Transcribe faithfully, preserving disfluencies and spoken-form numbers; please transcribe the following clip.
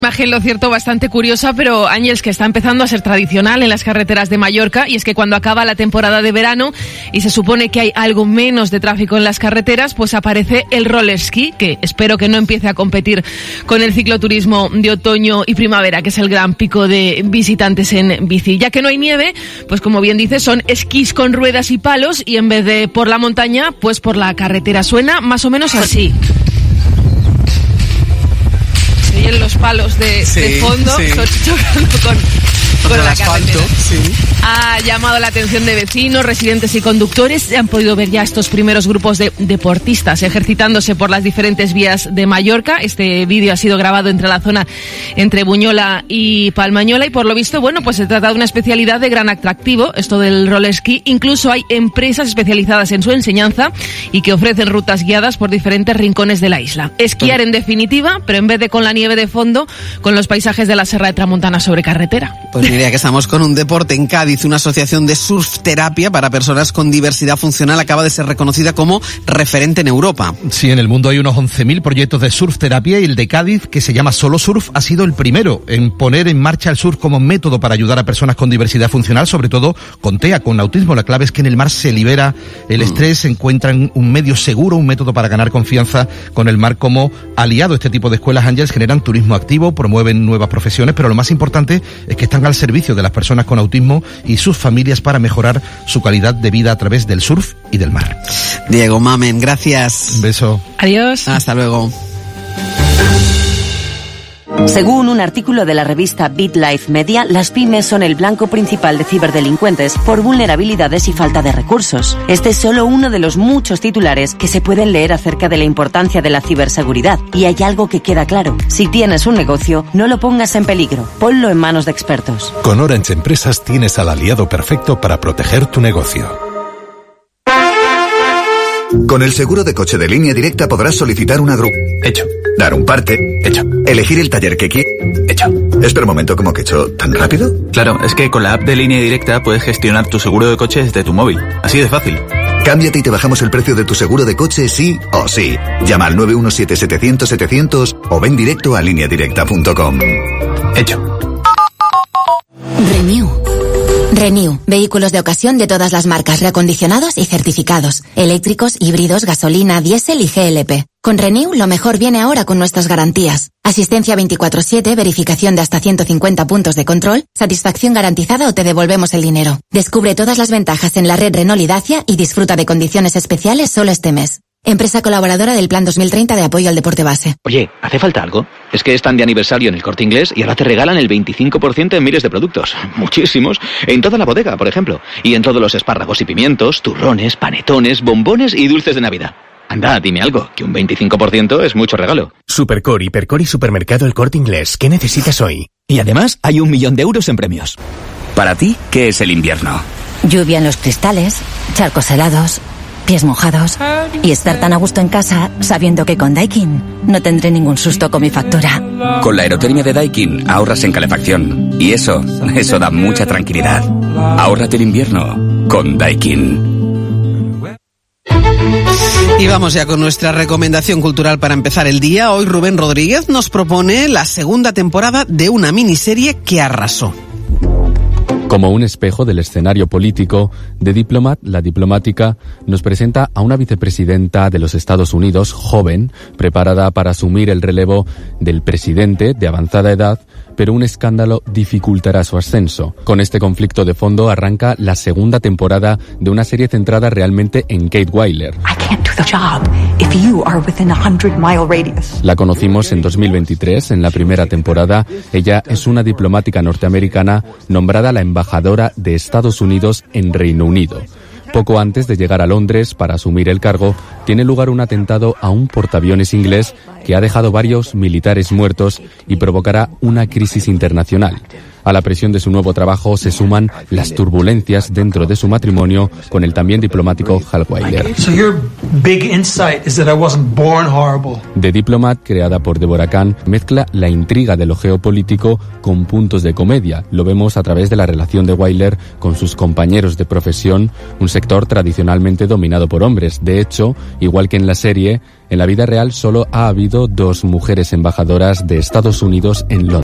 Imagen, lo cierto, bastante curiosa, pero Ángels, que está empezando a ser tradicional en las carreteras de Mallorca, y es que cuando acaba la temporada de verano y se supone que hay algo menos de tráfico en las carreteras, pues aparece el roller ski, que espero que no empiece a competir con el cicloturismo de otoño y primavera, que es el gran pico de visitantes en bici. Ya que no hay nieve, pues como bien dices, son esquís con ruedas y palos, y en vez de por la montaña, pues por la carretera. Suena más o menos así. En los palos de, sí, de fondo, sí. chocando con, con la asfalto, sí. Ha llamado la atención de vecinos, residentes y conductores. Se han podido ver ya estos primeros grupos de deportistas ejercitándose por las diferentes vías de Mallorca. Este vídeo ha sido grabado entre la zona entre Buñola y Palmañola, y por lo visto, bueno, pues se trata de una especialidad de gran atractivo, esto del roller ski. Incluso hay empresas especializadas en su enseñanza y que ofrecen rutas guiadas por diferentes rincones de la isla. Esquiar, en definitiva, pero en vez de con la nieve de fondo, con los paisajes de la Serra de Tramontana sobre carretera. Pues mira que estamos con un deporte en Cádiz. Una asociación de surf terapia para personas con diversidad funcional acaba de ser reconocida como referente en Europa. Sí, en el mundo hay unos once mil proyectos de surf terapia, y el de Cádiz, que se llama Solo Surf, ha sido el primero en poner en marcha el surf como método para ayudar a personas con diversidad funcional, sobre todo con T E A, con autismo. La clave es que en el mar se libera el estrés, se encuentran un medio seguro, un método para ganar confianza con el mar como aliado. Este tipo de escuelas, Ángels, generan turismo activo, promueven nuevas profesiones, pero lo más importante es que están al servicio de las personas con autismo y sus familias para mejorar su calidad de vida a través del surf y del mar. Diego Mamen, gracias. Un beso. Adiós. Hasta luego. Según un artículo de la revista BitLife Media, las pymes son el blanco principal de ciberdelincuentes por vulnerabilidades y falta de recursos. Este es solo uno de los muchos titulares que se pueden leer acerca de la importancia de la ciberseguridad. Y hay algo que queda claro: si tienes un negocio, no lo pongas en peligro, ponlo en manos de expertos. Con Orange Empresas tienes al aliado perfecto para proteger tu negocio. Con el seguro de coche de Línea Directa podrás solicitar una grúa. Hecho. Dar un parte. Hecho. Elegir el taller que quieres. Hecho. Espera un momento, ¿cómo que hecho? ¿Tan rápido? Claro, es que con la app de Línea Directa puedes gestionar tu seguro de coche desde tu móvil. Así de fácil. Cámbiate y te bajamos el precio de tu seguro de coche sí o sí. Llama al nueve uno siete setecientos setecientos o ven directo a línea directa punto com. Hecho. Renew. Renew. Vehículos de ocasión de todas las marcas, reacondicionados y certificados. Eléctricos, híbridos, gasolina, diésel y G L P. Con Renew lo mejor viene ahora con nuestras garantías. Asistencia veinticuatro siete, verificación de hasta ciento cincuenta puntos de control, satisfacción garantizada o te devolvemos el dinero. Descubre todas las ventajas en la red Renault y Dacia y disfruta de condiciones especiales solo este mes. Empresa colaboradora del Plan dos mil treinta de apoyo al deporte base. Oye, ¿hace falta algo? Es que están de aniversario en el Corte Inglés y ahora te regalan el veinticinco por ciento en miles de productos. Muchísimos. En toda la bodega, por ejemplo. Y en todos los espárragos y pimientos, turrones, panetones, bombones y dulces de Navidad. Anda, dime algo, que un veinticinco por ciento es mucho regalo. Supercore, Hipercore y Supermercado El Corte Inglés. ¿Qué necesitas hoy? Y además hay un millón de euros en premios. Para ti, ¿qué es el invierno? Lluvia en los cristales, charcos helados, pies mojados y estar tan a gusto en casa sabiendo que con Daikin no tendré ningún susto con mi factura. Con la aerotermia de Daikin ahorras en calefacción y eso, eso da mucha tranquilidad. Ahórrate el invierno con Daikin. Y vamos ya con nuestra recomendación cultural para empezar el día. Hoy Rubén Rodríguez nos propone la segunda temporada de una miniserie que arrasó. Como un espejo del escenario político, The Diplomat, la diplomática, nos presenta a una vicepresidenta de los Estados Unidos, joven, preparada para asumir el relevo del presidente de avanzada edad, pero un escándalo dificultará su ascenso. Con este conflicto de fondo arranca la segunda temporada de una serie centrada realmente en Kate Weiler. La conocimos en dos mil veintitrés, en la primera temporada. Ella es una diplomática norteamericana nombrada la embajadora de Estados Unidos en Reino Unido. Poco antes de llegar a Londres para asumir el cargo, tiene lugar un atentado a un portaaviones inglés que ha dejado varios militares muertos y provocará una crisis internacional. A la presión de su nuevo trabajo se suman las turbulencias dentro de su matrimonio con el también diplomático Hal Weiler. The Diplomat, creada por Deborah Kahn, mezcla la intriga de lo geopolítico con puntos de comedia. Lo vemos a través de la relación de Weiler con sus compañeros de profesión, un sector tradicionalmente dominado por hombres. De hecho, igual que en la serie, en la vida real solo ha habido dos mujeres embajadoras de Estados Unidos en Londres.